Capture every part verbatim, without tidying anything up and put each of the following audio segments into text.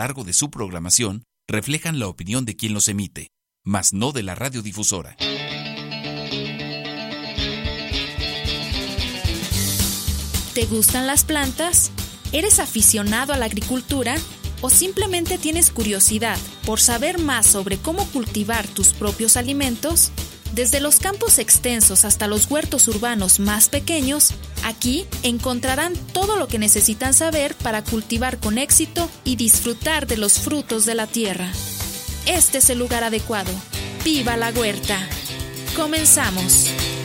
largo de su programación reflejan la opinión de quien los emite, mas no de la radiodifusora. ¿Te gustan las plantas? ¿Eres aficionado a la agricultura? ¿O simplemente tienes curiosidad por saber más sobre cómo cultivar tus propios alimentos? Desde los campos extensos hasta los huertos urbanos más pequeños, aquí encontrarán todo lo que necesitan saber para cultivar con éxito y disfrutar de los frutos de la tierra. Este es el lugar adecuado. ¡Viva la huerta! ¡Comenzamos!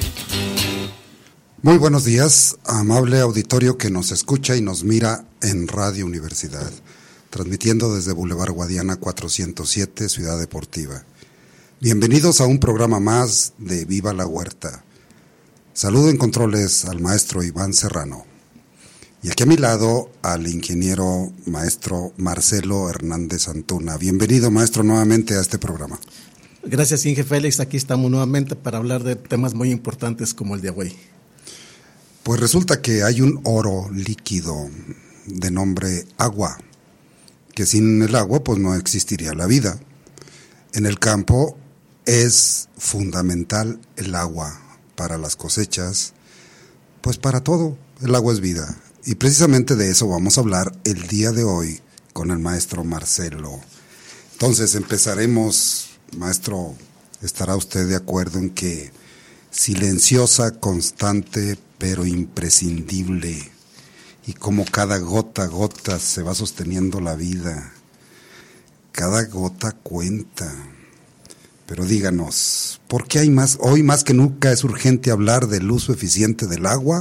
Muy buenos días, amable auditorio que nos escucha y nos mira en Radio Universidad, transmitiendo desde Boulevard Guadiana cuatrocientos siete, Ciudad Deportiva. Bienvenidos a un programa más de Viva la Huerta. Saludo en controles al maestro Iván Serrano. Y aquí a mi lado al ingeniero maestro Marcelo Hernández Antuna. Bienvenido, maestro, nuevamente a este programa. Gracias, Inge Félix. Aquí estamos nuevamente para hablar de temas muy importantes como el de hoy. Pues resulta que hay un oro líquido de nombre agua, que sin el agua pues no existiría la vida. En el campo es fundamental el agua para las cosechas, pues para todo, el agua es vida. Y precisamente de eso vamos a hablar el día de hoy con el maestro Marcelo. Entonces empezaremos, maestro, ¿estará usted de acuerdo en que silenciosa, constante, pero imprescindible, y como cada gota a gota se va sosteniendo la vida? Cada gota cuenta. Pero díganos, ¿por qué hay más, hoy más que nunca es urgente hablar del uso eficiente del agua?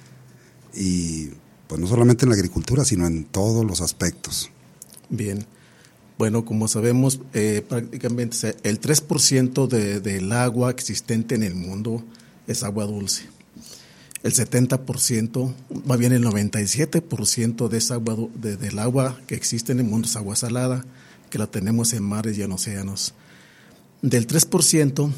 Y pues no solamente en la agricultura, sino en todos los aspectos. Bien, bueno, como sabemos, eh, prácticamente el tres por ciento de, del agua existente en el mundo es agua dulce. El setenta por ciento, más bien el noventa y siete por ciento de esa agua, de, del agua que existe en el mundo es agua salada, que la tenemos en mares y en océanos. Del tres por ciento,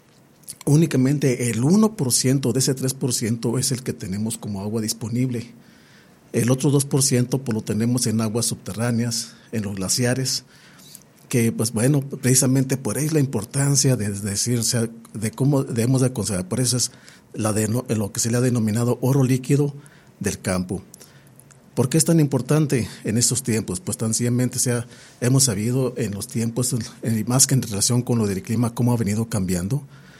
únicamente el uno por ciento de ese tres por ciento es el que tenemos como agua disponible. El otro dos por ciento pues lo tenemos en aguas subterráneas, en los glaciares, que pues bueno, precisamente por ahí es la importancia de decir, o sea, de cómo debemos de considerar, por eso es la de, lo que se le ha denominado oro líquido del campo. ¿Por qué es tan importante en estos tiempos? Pues tan sencillamente, o sea, hemos sabido en los tiempos, más que en relación con lo del clima, cómo ha venido cambiando,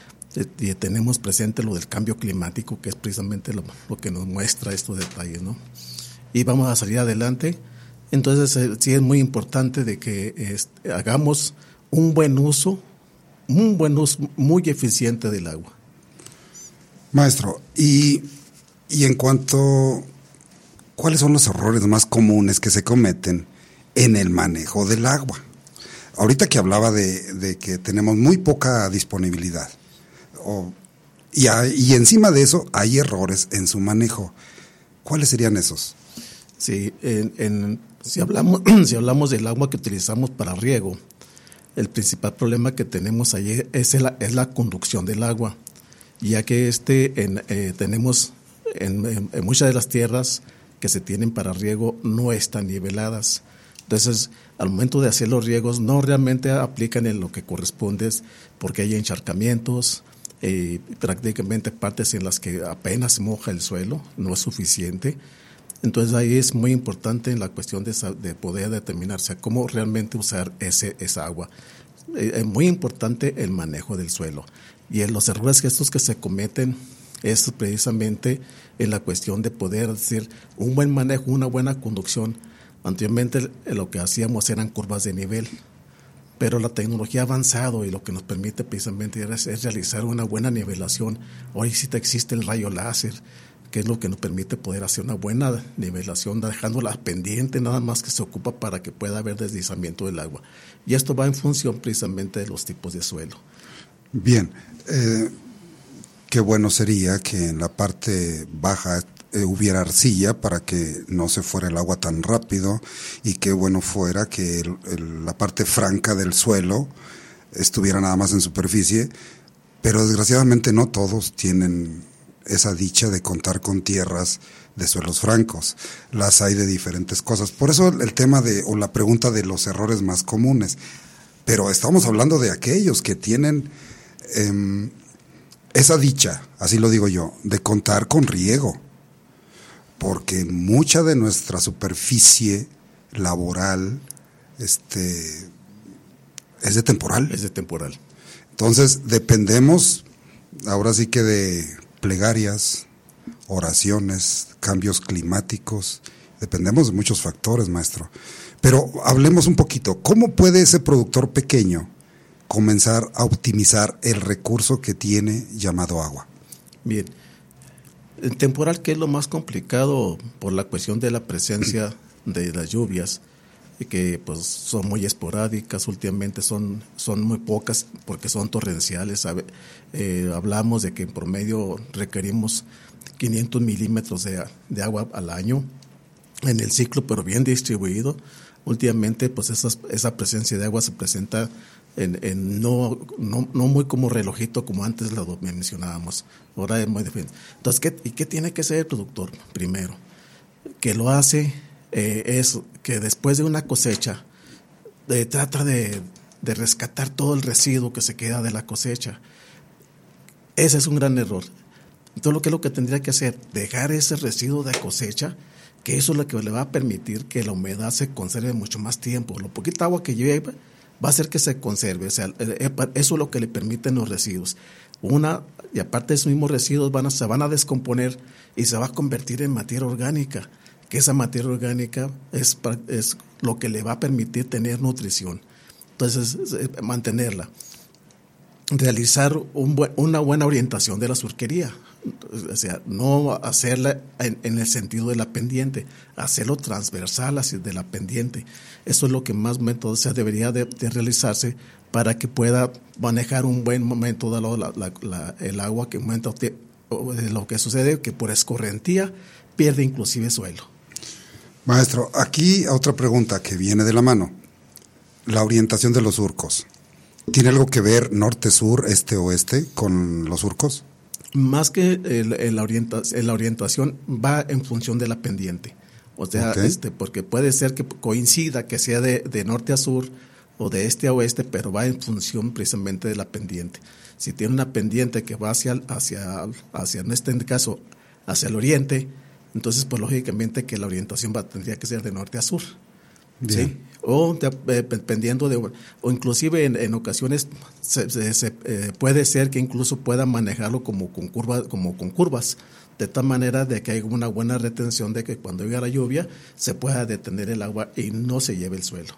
y tenemos presente lo del cambio climático, que es precisamente lo, lo que nos muestra estos detalles, ¿no? Y vamos a salir adelante. Entonces, sí es muy importante de que este, hagamos un buen uso, un buen uso muy eficiente del agua. Maestro, y, y en cuanto, ¿cuáles son los errores más comunes que se cometen en el manejo del agua? Ahorita que hablaba de, de que tenemos muy poca disponibilidad, o, y, hay, y encima de eso hay errores en su manejo. ¿Cuáles serían esos? Sí, en, en, si hablamos, si hablamos del agua que utilizamos para riego, el principal problema que tenemos allí es la, es la conducción del agua, ya que este en, eh, tenemos en, en, en muchas de las tierras que se tienen para riego no están niveladas. Entonces, al momento de hacer los riegos no realmente aplican en lo que corresponde, porque hay encharcamientos, eh, prácticamente partes en las que apenas se moja el suelo, no es suficiente. Entonces ahí es muy importante en la cuestión de, de poder determinar, o sea, cómo realmente usar ese, esa agua. Eh, es muy importante el manejo del suelo. Y en los errores que estos que se cometen es precisamente en la cuestión de poder decir un buen manejo, una buena conducción. Anteriormente lo que hacíamos eran curvas de nivel, pero la tecnología ha avanzado y lo que nos permite precisamente es, es realizar una buena nivelación. Hoy sí existe el rayo láser, que es lo que nos permite poder hacer una buena nivelación, dejándola pendiente nada más, que se ocupa para que pueda haber deslizamiento del agua. Y esto va en función precisamente de los tipos de suelo. Bien, eh, qué bueno sería que en la parte baja eh, hubiera arcilla para que no se fuera el agua tan rápido, y qué bueno fuera que el, el, la parte franca del suelo estuviera nada más en superficie, pero desgraciadamente no todos tienen esa dicha de contar con tierras de suelos francos, las hay de diferentes cosas. Por eso el tema de, o la pregunta de los errores más comunes. Pero estamos hablando de aquellos que tienen eh, esa dicha, así lo digo yo, de contar con riego. Porque mucha de nuestra superficie laboral este, es de temporal. Es de temporal. Entonces dependemos ahora sí que de plegarias, oraciones, cambios climáticos, dependemos de muchos factores, maestro. Pero hablemos un poquito, ¿cómo puede ese productor pequeño comenzar a optimizar el recurso que tiene llamado agua? Bien, el temporal, que es lo más complicado por la cuestión de la presencia de las lluvias, y que pues son muy esporádicas, últimamente son, son muy pocas porque son torrenciales. Eh, hablamos de que en promedio requerimos quinientos milímetros de, de agua al año en el ciclo, pero bien distribuido. Últimamente pues esas, esa presencia de agua se presenta en, en no, no, no muy como relojito como antes lo mencionábamos. Ahora es muy diferente. Entonces, ¿qué, ¿y qué tiene que hacer el productor? Primero, que lo hace eh, es que después de una cosecha eh, trata de, de rescatar todo el residuo que se queda de la cosecha. Ese es un gran error. Entonces, lo que es lo que tendría que hacer, dejar ese residuo de cosecha, que eso es lo que le va a permitir que la humedad se conserve mucho más tiempo. Lo poquita agua que lleva va a hacer que se conserve. O sea, eso es lo que le permiten los residuos. Una, y aparte de esos mismos residuos van a, se van a descomponer y se va a convertir en materia orgánica, que esa materia orgánica es, es lo que le va a permitir tener nutrición. Entonces, mantenerla. Realizar un buen, una buena orientación de la surquería. O sea, no hacerla en, en el sentido de la pendiente, hacerlo transversal hacia de la pendiente. Eso es lo que más método, o sea, debería de, de realizarse para que pueda manejar un buen momento de la, la, la, el agua, que momento de, de lo que sucede, que por escorrentía pierde inclusive suelo. Maestro, aquí otra pregunta que viene de la mano. La orientación de los surcos. ¿Tiene algo que ver norte-sur, este-oeste con los surcos? Más que el, el orienta, la orientación va en función de la pendiente. O sea, okay. este, porque puede ser que coincida, que sea de, de norte a sur o de este a oeste, pero va en función precisamente de la pendiente. Si tiene una pendiente que va hacia, hacia, hacia en este caso, hacia el oriente, entonces, pues lógicamente que la orientación va, tendría que ser de norte a sur. Bien. ¿Sí? O de, eh, dependiendo de, o inclusive en, en ocasiones se, se, se, eh, puede ser que incluso pueda manejarlo como con curvas, como con curvas, de tal manera de que haya una buena retención, de que cuando llegue la lluvia se pueda detener el agua y no se lleve el suelo.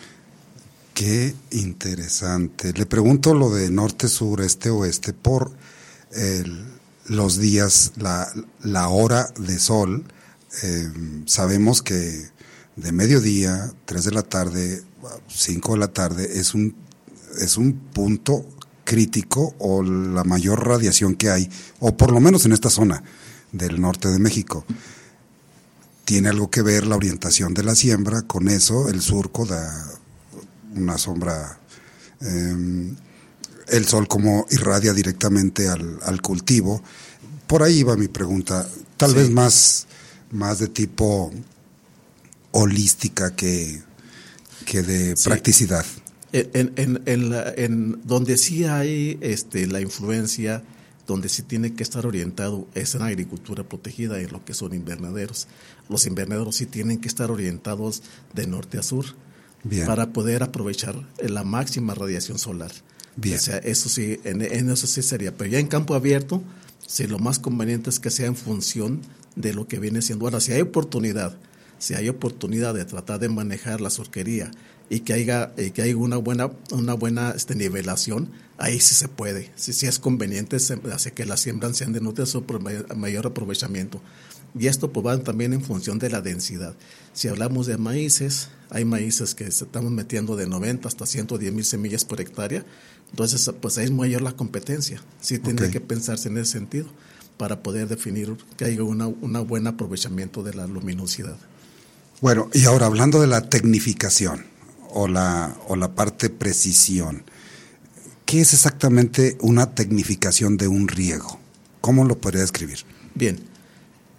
Qué interesante. Le pregunto lo de norte, sur, este, oeste por el, los días, la, la hora de sol. Eh, sabemos que de mediodía, tres de la tarde, cinco de la tarde, es un, es un punto crítico o la mayor radiación que hay, o por lo menos en esta zona del norte de México. ¿Tiene algo que ver la orientación de la siembra con eso? El surco da una sombra, eh, el sol como irradia directamente al, al cultivo. Por ahí va mi pregunta, tal sí. vez más, más de tipo holística que, que de sí. practicidad. En, en, en, la, en donde sí hay este, la influencia, donde sí tiene que estar orientado es en la agricultura protegida, en lo que son invernaderos. Los invernaderos sí tienen que estar orientados de norte a sur. Bien. Para poder aprovechar la máxima radiación solar. Bien. O sea, eso sí, en, en eso sí sería. Pero ya en campo abierto, sí, lo más conveniente es que sea en función de lo que viene siendo. Ahora, si hay oportunidad, si hay oportunidad de tratar de manejar la surquería y que haya, y que haya una buena, una buena este, nivelación, ahí sí se puede. Si sí, sí es conveniente, se hace que las siembras sean de norte a sur por mayor aprovechamiento. Y esto pues va también en función de la densidad. Si hablamos de maíces, hay maíces que se estamos metiendo de noventa hasta ciento diez mil semillas por hectárea, entonces pues ahí es mayor la competencia. Sí tiene okay. que pensarse en ese sentido para poder definir que haya una, una buen aprovechamiento de la luminosidad. Bueno, y ahora hablando de la tecnificación o la, o la parte precisión, ¿qué es exactamente una tecnificación de un riego? ¿Cómo lo podría describir? Bien.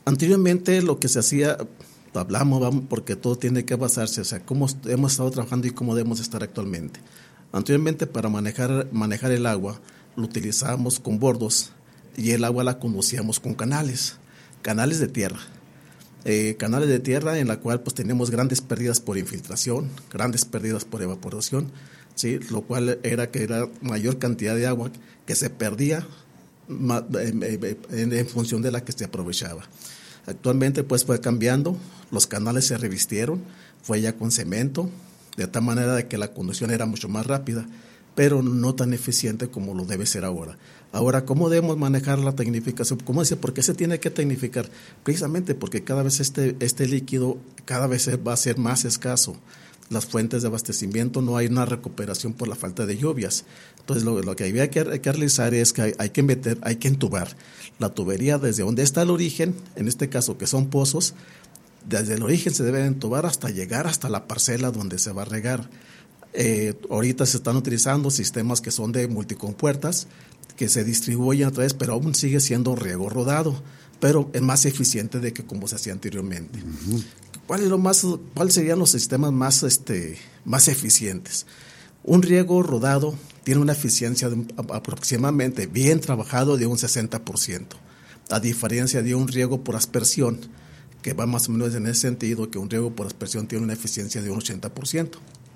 Anteriormente lo que se hacía, hablamos, vamos, porque todo tiene que basarse, o sea, cómo hemos estado trabajando y cómo debemos estar actualmente. Anteriormente, para manejar, manejar el agua, lo utilizábamos con bordos y el agua la conducíamos con canales, canales de tierra. Eh, canales de tierra en la cual pues tenemos grandes pérdidas por infiltración, grandes pérdidas por evaporación, ¿sí? Lo cual era que era mayor cantidad de agua que se perdía ma, en, en, en función de la que se aprovechaba. Actualmente pues fue cambiando, los canales se revistieron, fue ya con cemento, de tal manera de que la conducción era mucho más rápida, pero no tan eficiente como lo debe ser ahora. Ahora, ¿cómo debemos manejar la tecnificación? ¿Cómo dice? ¿Por qué se tiene que tecnificar? Precisamente porque cada vez este, este líquido cada vez va a ser más escaso. Las fuentes de abastecimiento, no hay una recuperación por la falta de lluvias. Entonces, lo, lo que había que, hay que realizar es que hay, hay que meter, hay que entubar la tubería desde donde está el origen, en este caso que son pozos, desde el origen se debe entubar hasta llegar hasta la parcela donde se va a regar. Eh, ahorita se están utilizando sistemas que son de multicompuertas, que se distribuyen a través, pero aún sigue siendo riego rodado, pero es más eficiente de que como se hacía anteriormente. Uh-huh. ¿Cuál es lo más, cuál serían los sistemas más, este, más eficientes? Un riego rodado tiene una eficiencia de aproximadamente, bien trabajado, de un sesenta por ciento, a diferencia de un riego por aspersión, que va más o menos en ese sentido, que un riego por aspersión tiene una eficiencia de un ochenta por ciento.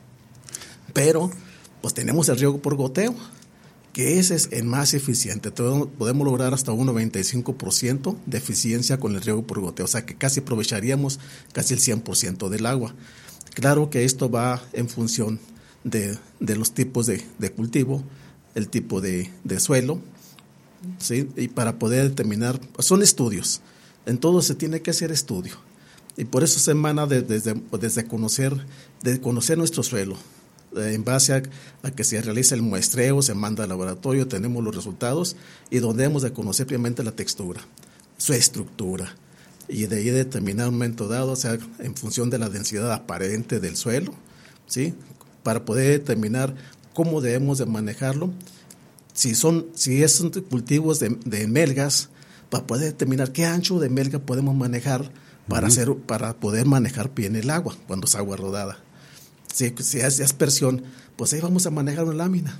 Pero, pues tenemos el riego por goteo, que ese es el más eficiente. Podemos lograr hasta un noventa y cinco por ciento de eficiencia con el riego por goteo, o sea que casi aprovecharíamos casi el cien por ciento del agua. Claro que esto va en función de, de los tipos de, de cultivo, el tipo de, de suelo, ¿sí? Y para poder determinar, son estudios, en todo se tiene que hacer estudio, y por eso se emana de, desde, desde conocer, de conocer nuestro suelo. En base a, a que se realiza el muestreo, se manda al laboratorio, tenemos los resultados y donde hemos de conocer primeramente la textura, su estructura, y de ahí determinar un momento dado, o sea, en función de la densidad aparente del suelo, ¿sí? Para poder determinar cómo debemos de manejarlo, si son, si es cultivos de, de melgas, para poder determinar qué ancho de melga podemos manejar para, uh-huh. hacer, para poder manejar bien el agua cuando es agua rodada. Si, si es aspersión, pues ahí vamos a manejar una lámina.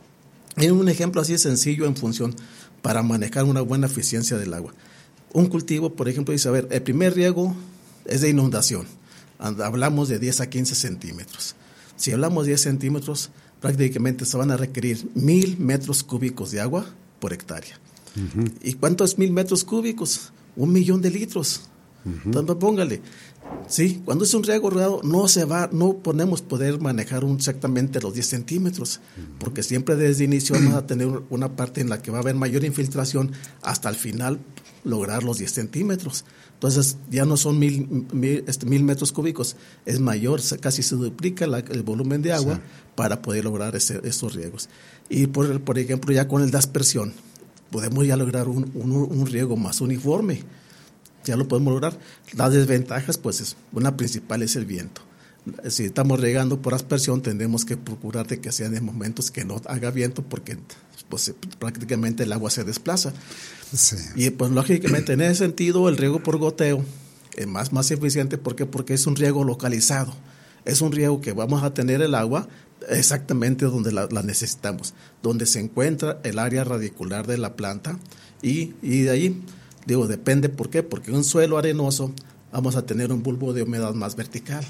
Y un ejemplo así sencillo en función para manejar una buena eficiencia del agua. Un cultivo, por ejemplo, dice, a ver, el primer riego es de inundación. Hablamos de diez a quince centímetros. Si hablamos de diez centímetros, prácticamente se van a requerir mil metros cúbicos de agua por hectárea. Uh-huh. ¿Y cuánto es mil metros cúbicos? Un millón de litros. Uh-huh. Entonces, póngale. Sí, cuando es un riego rodado no se va, no podemos poder manejar un, exactamente los diez centímetros, porque siempre desde el inicio vamos a tener una parte en la que va a haber mayor infiltración hasta el final lograr los diez centímetros. Entonces ya no son mil, mil, este, mil metros cúbicos, es mayor, casi se duplica la, el volumen de agua, sí, para poder lograr ese, esos riegos. Y por, por ejemplo ya con el de aspersión podemos ya lograr un, un, un riego más uniforme. Ya lo podemos lograr. Las desventajas, pues, es, una principal es el viento. Si estamos regando por aspersión, tendremos que procurar de que sean en momentos que no haga viento, porque pues, prácticamente el agua se desplaza. Sí. Y pues lógicamente en ese sentido el riego por goteo es más, más eficiente. ¿Por qué? Porque es un riego localizado. Es un riego que vamos a tener el agua exactamente donde la, la necesitamos, donde se encuentra el área radicular de la planta, y, y de ahí... Digo, depende, ¿por qué? Porque en un suelo arenoso vamos a tener un bulbo de humedad más vertical.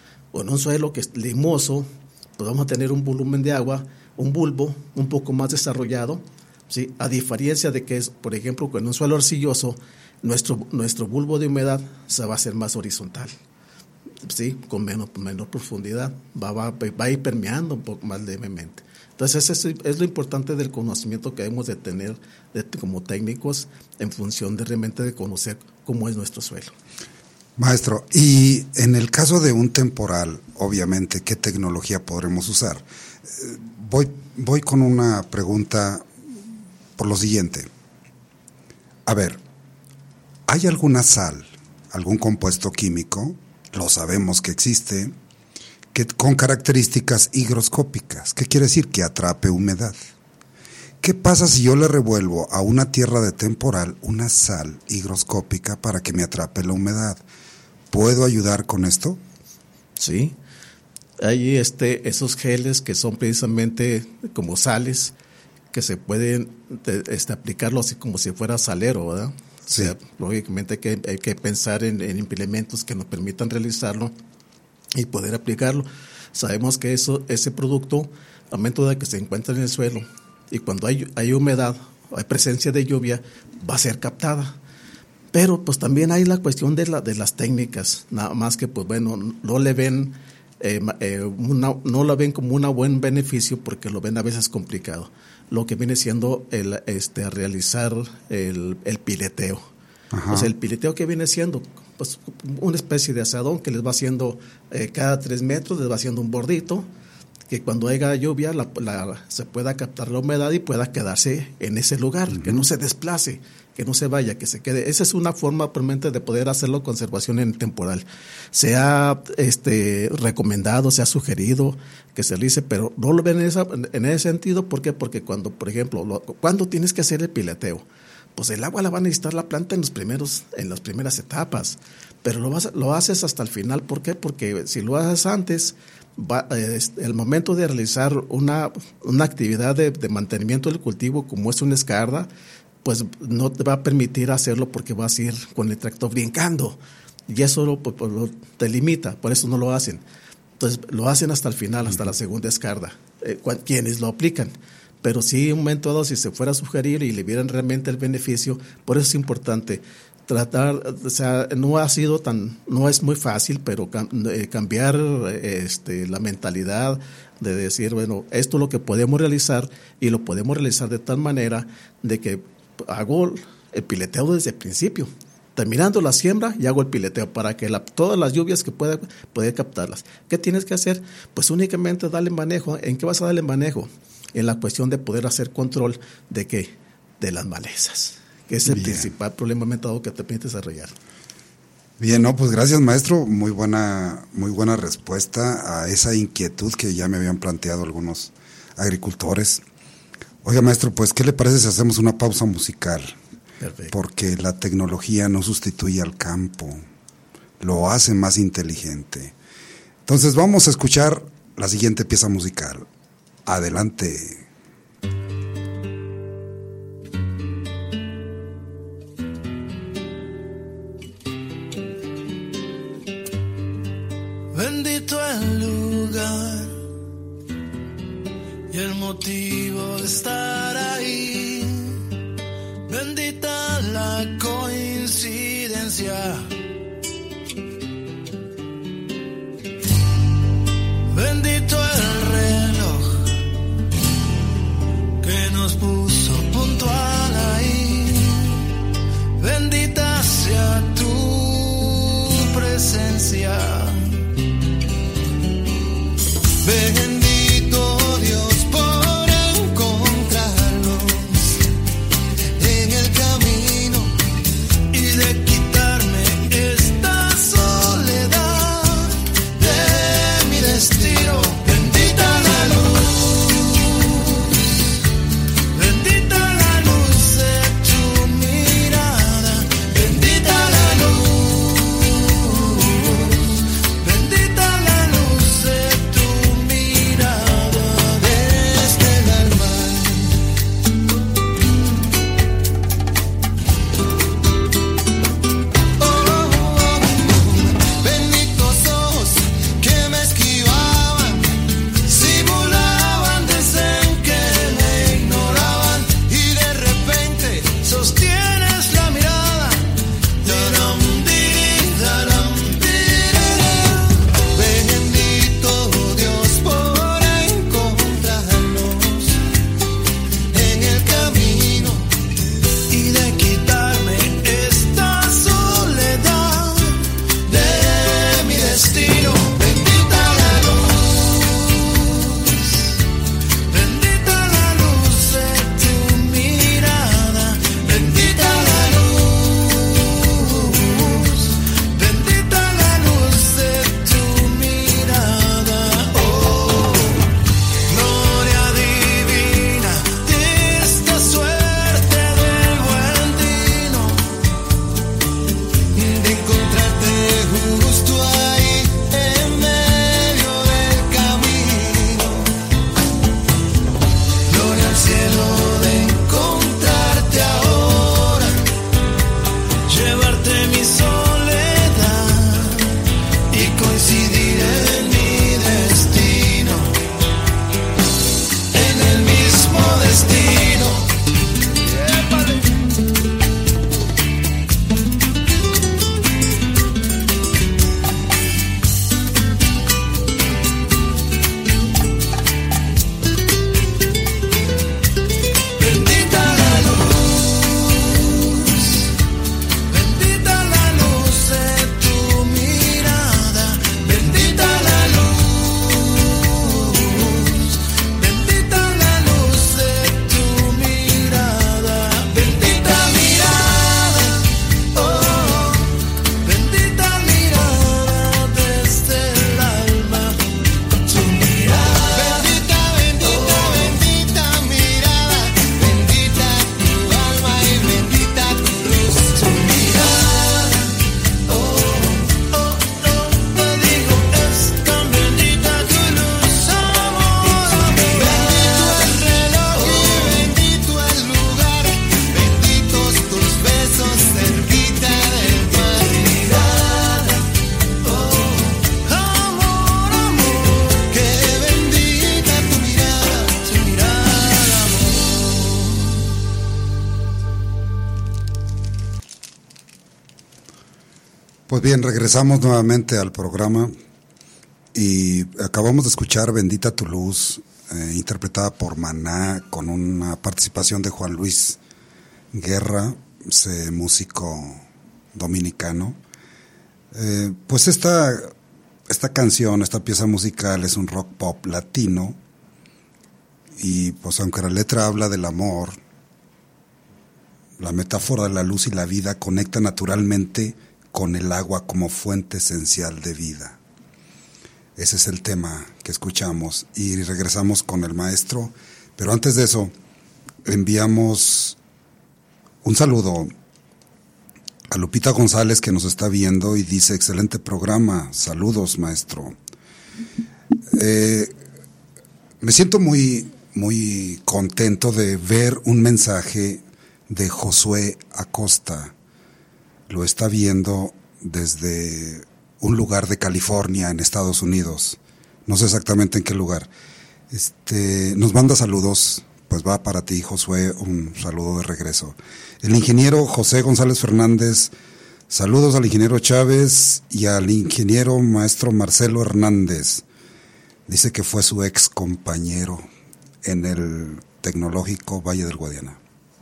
O en un suelo que es limoso, pues vamos a tener un volumen de agua, un bulbo un poco más desarrollado, ¿sí? A diferencia de que, es, por ejemplo, en un suelo arcilloso, nuestro, nuestro bulbo de humedad se va a hacer más horizontal, ¿sí? Con menos, menor profundidad, va, va, va a ir permeando un poco más levemente. Entonces, eso es, es lo importante del conocimiento que debemos de tener de, como técnicos en función de realmente de conocer cómo es nuestro suelo. Maestro, y en el caso de un temporal, obviamente, ¿qué tecnología podremos usar? Eh, voy, voy con una pregunta por lo siguiente. A ver, ¿hay alguna sal, algún compuesto químico, lo sabemos que existe, que con características higroscópicas? ¿Qué quiere decir? Que atrape humedad. ¿Qué ¿qué pasa si yo le revuelvo a una tierra de temporal una sal higroscópica para que me atrape la humedad? ¿Puedo ayudar con esto? Sí. Hay este, esos geles que son precisamente como sales que se pueden este, aplicarlo así como si fuera salero, ¿verdad? Sí. O sea, lógicamente hay que, hay que pensar en, en implementos que nos permitan realizarlo y poder aplicarlo. Sabemos que eso, ese producto, al momento de que se encuentra en el suelo y cuando hay, hay humedad, hay presencia de lluvia, va a ser captada. Pero pues también hay la cuestión de, la, de las técnicas, nada más que pues bueno, no le ven, eh, eh, una, no la ven como un buen beneficio porque lo ven a veces complicado. Lo que viene siendo el este realizar el, el pileteo. Ajá. O sea, el pileteo que viene siendo pues una especie de asadón que les va haciendo eh, cada tres metros, les va haciendo un bordito, que cuando haya lluvia la, la, se pueda captar la humedad y pueda quedarse en ese lugar, uh-huh. que no se desplace, que no se vaya, que se quede. Esa es una forma probablemente de poder hacerlo conservación en temporal. Se ha este, recomendado, se ha sugerido que se realice, pero no lo ven en, esa, en ese sentido. ¿Por qué? Porque cuando, por ejemplo, lo, ¿cuándo tienes que hacer el pileteo? Pues el agua la va a necesitar la planta en los primeros, en las primeras etapas, pero lo, vas, lo haces hasta el final. ¿Por qué? Porque si lo haces antes, va, eh, el momento de realizar una, una actividad de, de mantenimiento del cultivo, como es una escarda, pues no te va a permitir hacerlo porque vas a ir con el tractor brincando y eso lo, pues, lo, te limita, por eso no lo hacen. Entonces lo hacen hasta el final, hasta la segunda escarda, eh, quienes lo aplican. Pero sí, en un momento dado, si se fuera a sugerir y le vieran realmente el beneficio, por eso es importante tratar, o sea, no ha sido tan, no es muy fácil, pero cam, eh, cambiar este, la mentalidad de decir, bueno, esto es lo que podemos realizar y lo podemos realizar de tal manera de que hago el pileteo desde el principio. Terminando la siembra y hago el pileteo para que la, todas las lluvias que pueda poder captarlas. ¿Qué tienes que hacer? Pues únicamente darle manejo. ¿En qué vas a darle manejo? En la cuestión de poder hacer control de qué, de las malezas, que es el Bien. principal problema aumentado que te permite desarrollar. Bien, no, pues gracias, maestro, muy buena, muy buena respuesta a esa inquietud que ya me habían planteado algunos agricultores. Oiga, maestro, pues ¿qué le parece si hacemos una pausa musical? Perfecto. Porque la tecnología no sustituye al campo, lo hace más inteligente. Entonces vamos a escuchar la siguiente pieza musical. Adelante. Bendito el lugar y el motivo de estar ahí. Bendita la coincidencia. Bendito el reloj que nos puso puntual ahí. Bendita sea tu presencia. Bendito Dios por encontrarnos en el camino y de quitarme esta soledad de mi destino. Bendita la luz, bendita la luz de tu mirada, bendita la luz, bendita la luz de tu mirada. Pues bien, regresamos nuevamente al programa y acabamos de escuchar Bendita tu luz, eh, interpretada por Maná, con una participación de Juan Luis Guerra, ese músico dominicano. Eh, pues esta, esta canción, esta pieza musical es un rock pop latino y pues aunque la letra habla del amor, la metáfora de la luz y la vida conecta naturalmente con el agua como fuente esencial de vida. Ese es el tema que escuchamos y regresamos con el maestro, pero antes de eso enviamos un saludo a Lupita González, que nos está viendo y dice: excelente programa, saludos maestro. Eh, me siento muy, muy contento de ver un mensaje de Josué Acosta. Lo está viendo desde un lugar de California, en Estados Unidos. No sé exactamente en qué lugar. Este, nos manda saludos. Pues va para ti, Josué, un saludo de regreso. El ingeniero José González Fernández, saludos al ingeniero Chávez y al ingeniero maestro Marcelo Hernández. Dice que fue su ex compañero en el Tecnológico Valle del Guadiana.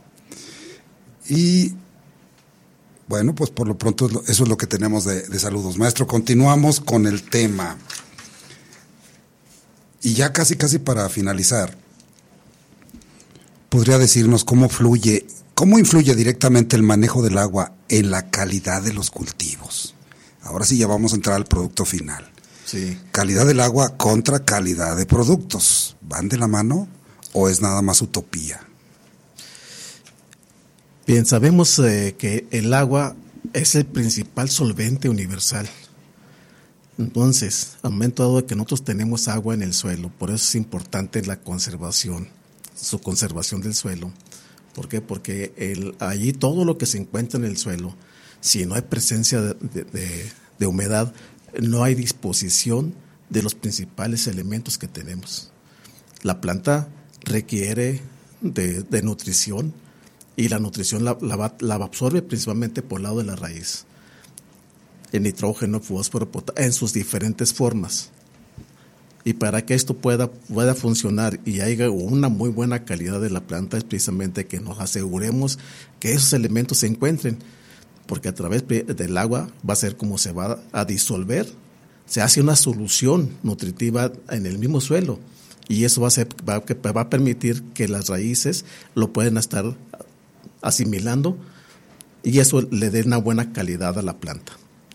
Y bueno, pues por lo pronto eso es lo que tenemos de, de saludos. Maestro, continuamos con el tema. Y ya casi, casi para finalizar, ¿podría decirnos cómo fluye, cómo influye directamente el manejo del agua en la calidad de los cultivos? Ahora sí ya vamos a entrar al producto final. Sí. Calidad del agua contra calidad de productos. ¿Van de la mano o es nada más utopía? Bien, sabemos eh, que el agua es el principal solvente universal. Entonces, al momento dado de que nosotros tenemos agua en el suelo, por eso es importante la conservación, su conservación del suelo. ¿Por qué? Porque el, allí todo lo que se encuentra en el suelo, si no hay presencia de, de, de, de humedad, no hay disposición de los principales elementos que tenemos. La planta requiere de, de nutrición, y la nutrición la, la, la absorbe principalmente por el lado de la raíz. El nitrógeno, fósforo, potasio, en sus diferentes formas. Y para que esto pueda, pueda funcionar y haya una muy buena calidad de la planta, es precisamente que nos aseguremos que esos elementos se encuentren, porque a través del agua va a ser como se va a disolver, se hace una solución nutritiva en el mismo suelo, y eso va a, ser, va, va a permitir que las raíces lo puedan estar asimilando y eso le dé una buena calidad a la planta.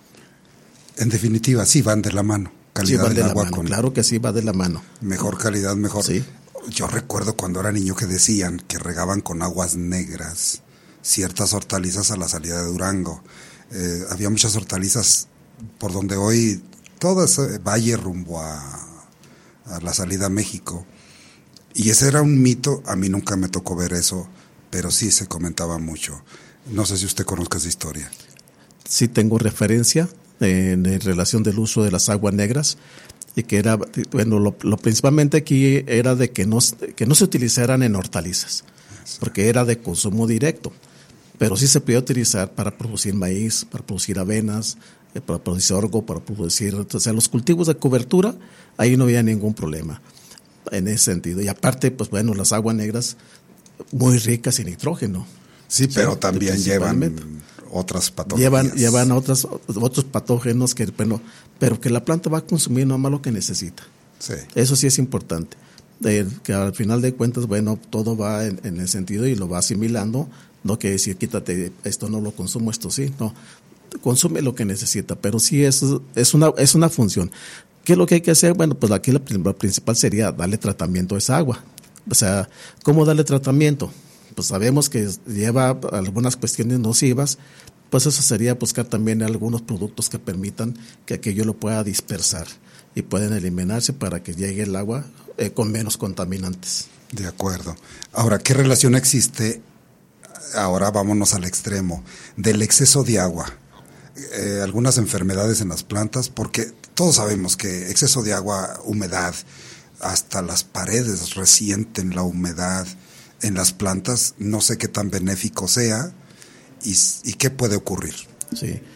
En definitiva, sí van de la mano. Calidad sí, va del de la agua mano, con claro que sí, va de la mano. Mejor calidad, mejor. Sí. Yo recuerdo cuando era niño que decían que regaban con aguas negras ciertas hortalizas a la salida de Durango. Eh, había muchas hortalizas por donde hoy todo ese valle rumbo a, a la salida a México. Y ese era un mito, a mí nunca me tocó ver eso, pero sí se comentaba mucho. No sé si usted conozca esa historia. Sí tengo referencia en, en relación del uso de las aguas negras, y que era, bueno, lo, lo principalmente aquí era de que no, que no se utilizaran en hortalizas, sí, porque era de consumo directo, pero sí se podía utilizar para producir maíz, para producir avenas, eh, para producir sorgo, para producir, o sea, los cultivos de cobertura, ahí no había ningún problema en ese sentido. Y aparte, pues bueno, las aguas negras muy ricas en nitrógeno. Sí, pero sí, también llevan otras patologías. Llevan, llevan otras, otros patógenos que, bueno, pero que la planta va a consumir nomás lo que necesita. Sí. Eso sí es importante. De, que al final de cuentas, bueno, todo va en, en el sentido y lo va asimilando. No quiere decir, quítate, esto no lo consumo, esto sí. No, consume lo que necesita, pero sí es, es, una, es una función. ¿Qué es lo que hay que hacer? Bueno, pues aquí lo principal sería darle tratamiento a esa agua. O sea, ¿cómo darle tratamiento? Pues sabemos que lleva algunas cuestiones nocivas, pues eso sería buscar también algunos productos que permitan que aquello lo pueda dispersar y pueden eliminarse para que llegue el agua eh, con menos contaminantes. De acuerdo. Ahora, ¿qué relación existe? Ahora vámonos al extremo del exceso de agua. Eh, algunas enfermedades en las plantas, porque todos sabemos que exceso de agua, humedad, hasta las paredes resienten la humedad en las plantas. No sé qué tan benéfico sea y, y qué puede ocurrir. Sí.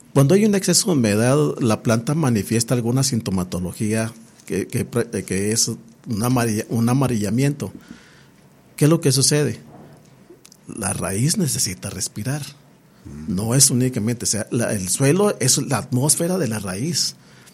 Cuando hay un exceso de humedad, la planta manifiesta alguna sintomatología que, que, que es un, amarilla, un amarillamiento. ¿Qué es lo que sucede? La raíz necesita respirar. No es únicamente, o sea, la, el suelo es la atmósfera de la raíz.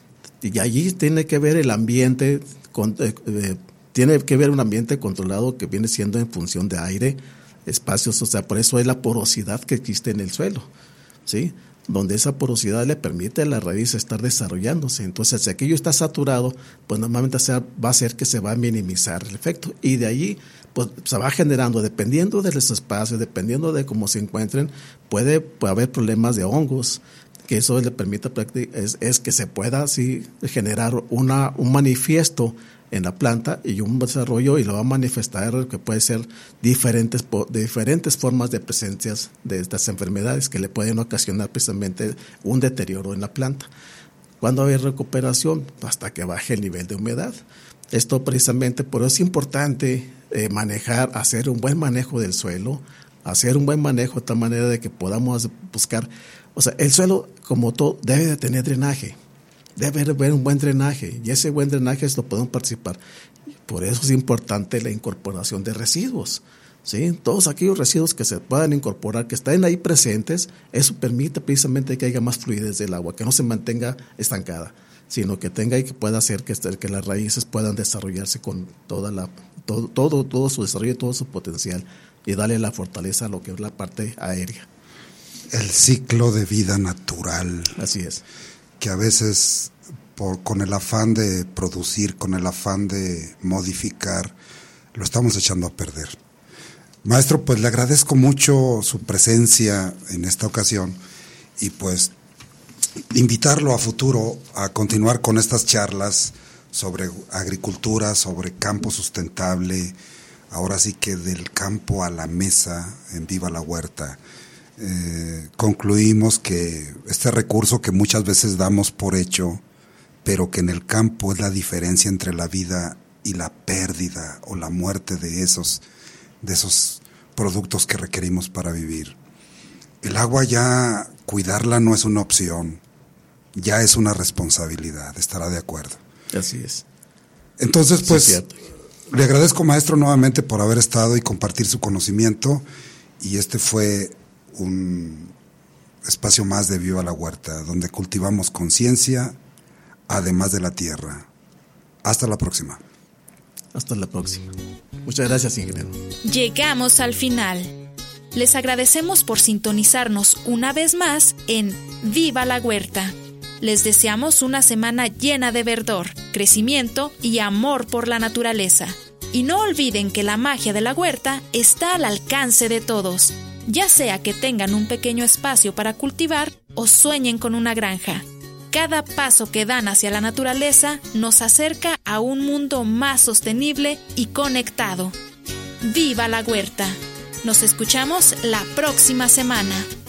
Y allí tiene que ver el ambiente, con, eh, eh, tiene que ver un ambiente controlado que viene siendo en función de aire, espacios, o sea, por eso es la porosidad que existe en el suelo, ¿sí? Donde esa porosidad le permite a la raíz estar desarrollándose. Entonces, si aquello está saturado, pues normalmente va a hacer que se va a minimizar el efecto. Y de allí, pues se va generando, dependiendo de los espacios, dependiendo de cómo se encuentren, puede, puede haber problemas de hongos, que eso le permite, es, es que se pueda así generar una, un manifiesto en la planta y un desarrollo, y lo va a manifestar que puede ser diferentes, de diferentes formas de presencias de estas enfermedades que le pueden ocasionar precisamente un deterioro en la planta. ¿Cuándo va a haber recuperación? Hasta que baje el nivel de humedad. Esto precisamente, por eso es importante eh, manejar, hacer un buen manejo del suelo, hacer un buen manejo de tal manera de que podamos buscar, o sea, el suelo como todo debe de tener drenaje. Debe haber un buen drenaje, y ese buen drenaje lo podemos participar. Por eso es importante la incorporación de residuos, ¿sí? Todos aquellos residuos que se puedan incorporar, que estén ahí presentes, eso permite precisamente que haya más fluidez del agua, que no se mantenga estancada, sino que tenga y que pueda hacer que, que las raíces puedan desarrollarse con toda la, todo, todo, todo su desarrollo, todo su potencial, y darle la fortaleza a lo que es la parte aérea. El ciclo de vida natural. Así es. Que a veces por, con el afán de producir, con el afán de modificar, lo estamos echando a perder. Maestro, pues le agradezco mucho su presencia en esta ocasión y pues invitarlo a futuro a continuar con estas charlas sobre agricultura, sobre campo sustentable, ahora sí que del campo a la mesa en Viva la Huerta. Eh, concluimos que este recurso que muchas veces damos por hecho, pero que en el campo es la diferencia entre la vida y la pérdida o la muerte de esos, de esos productos que requerimos para vivir. El agua ya, cuidarla no es una opción, ya es una responsabilidad, estará de acuerdo. Así es. Entonces, pues, sí, le agradezco, maestro, nuevamente por haber estado y compartir su conocimiento, y este fue un espacio más de Viva la Huerta, donde cultivamos conciencia, además de la tierra. Hasta la próxima. Hasta la próxima. Muchas gracias, ingeniero. Llegamos al final. Les agradecemos por sintonizarnos una vez más en Viva la Huerta. Les deseamos una semana llena de verdor, crecimiento y amor por la naturaleza. Y no olviden que la magia de la huerta está al alcance de todos, ya sea que tengan un pequeño espacio para cultivar o sueñen con una granja. Cada paso que dan hacia la naturaleza nos acerca a un mundo más sostenible y conectado. ¡Viva la huerta! Nos escuchamos la próxima semana.